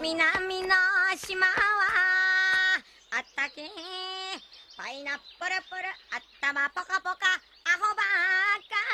南の島はあったけパイナップルプル頭ポカポカアホばっか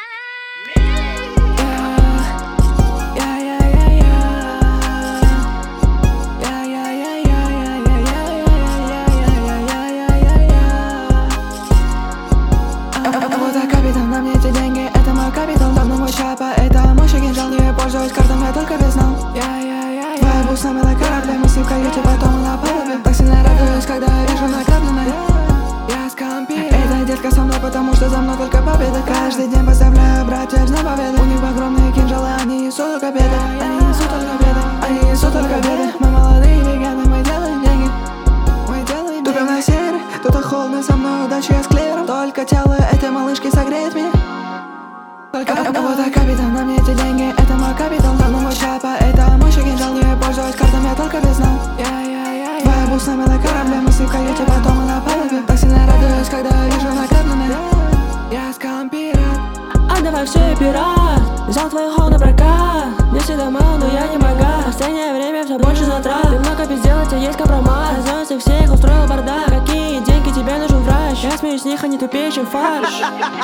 На мне эти деньги, это мой капитал. Давно мой шапа, это мой кинжал. Не пользуюсь картами, я только без знал. Вайбу с нами на корабле, мы с ним в каюте, потом на палубе. Так сильно радуюсь, когда вижу награбленное. Я скампирую. Эта детка со мной, потому что за мной только победа. Каждый день поздравляю братьев с днем победы. У них огромные кинжалы, они несут только беды. Они несут только беды, они несут только беды. Мы молодые веганы, мы делаем деньги. Мы делаем деньги. Тупим на севере, тут холодно со мной, удачи я с клевером. Только тело этой малышки согреет меня. Только вот капитан, на мне эти деньги, это мой капитал. Давно мой шапа, это мой кинжал. Не пользуюсь картами, я только без знал. Вайбу с нами на корабле, мы с ним в каюте, потом на палубе. Так сильно радуюсь, когда вижу награбленное. Я скампират. Отдавай все и пират. Взял твою хоу на прокат. Мне всегда мало, но я не богат. Последнее время все больше затрат. Ты много сделать, а есть компромат. Разнес их всех, устроил бардак. Какие деньги, тебе нужен врач. Я смеюсь с них, они тупее, чем фарш.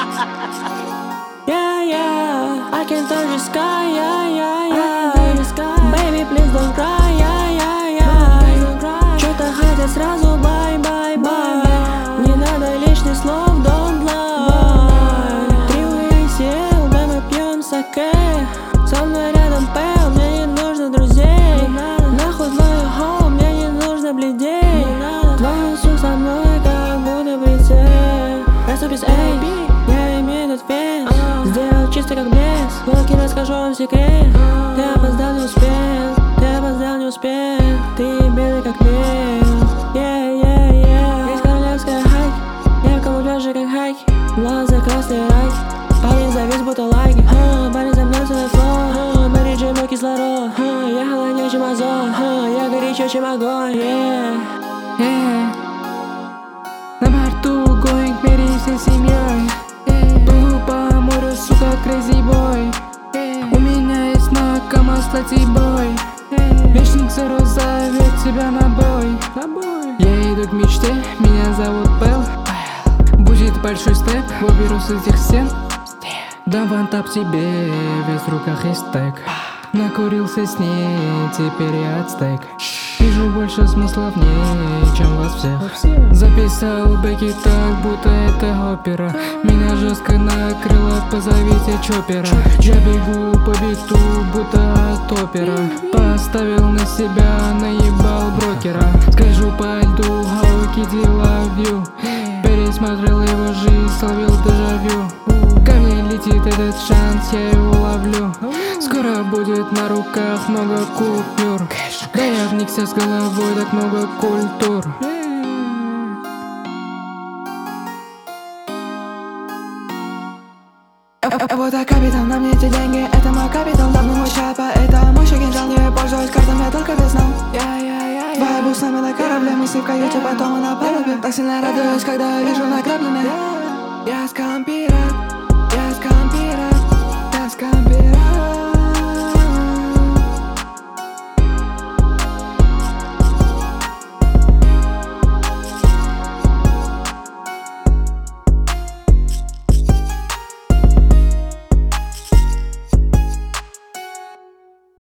Yeah, I can touch the sky, yeah. Baby, please don't cry, yeah. Чё-то хотят сразу, bye. Не надо лишних слов, don't lie. 3 UACL, да мы пьем саке. Со мной рядом пэл, мне не нужно друзей. Нахуй злой хоу, мне не нужно бледей. Твой сук со мной, как будто прицел. Раступись, эй, я имею этот вес. Сделал чисто как блеск. Волки, расскажу вам секрет. Ты опоздал, не успел. Ты белый как мел. Yeah. Есть королевская хайк. Я в камуфляже как хайк. Глаза красные райк. Парень завис, будто лайки. Парень за мной свой флоу. Мэри Джей, мой кислород. Я холоднее, чем озон. Я горячее, чем огонь. Yeah. На борту going к Мэри всей семьей. Плыву по морю, сука, crazy boy. У меня есть на КамАЗ, бой. Вечник Зеро зовет тебя на бой. Я иду к мечте, меня зовут Пэл. Будет большой степ, выберу с этих стен. Да вантап тебе, весь в руках есть стек. Накурился с ней, теперь я отстек. Вижу больше смысла в ней, чем вас всех. Записал бэки так, будто это опера. Меня жестко накрыло, позовите чопера. Я бегу по биту, будто от опера. Поставил на себя, наебал брокера. Скольжу по льду, how kitty love you. Пересмотрел его жизнь, словил дежавю. Ко мне летит этот шанс, я его ловлю. Скоро будет на руках много купюр. Да я вникся с головой, так много культур. Вот капитан, на мне эти деньги, это мой капитал. Давно мой шапа, это мой кинжал. Не пользуюсь картами, я только без знал. Вайбу с нами на корабле, мы с ним в каюте, потом на палубе. Так сильно радуюсь, когда вижу награбленное. Я скампирую.